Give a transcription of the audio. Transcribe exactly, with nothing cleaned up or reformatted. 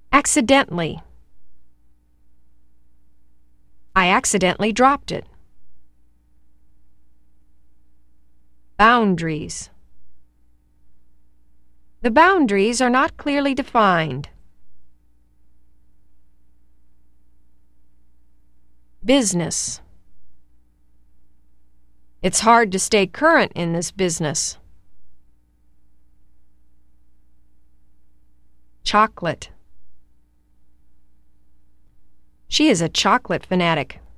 Accidentally. I accidentally dropped it. Boundaries. The boundaries are not clearly defined. Business. It's hard to stay current in this business. Chocolate. She is a chocolate fanatic.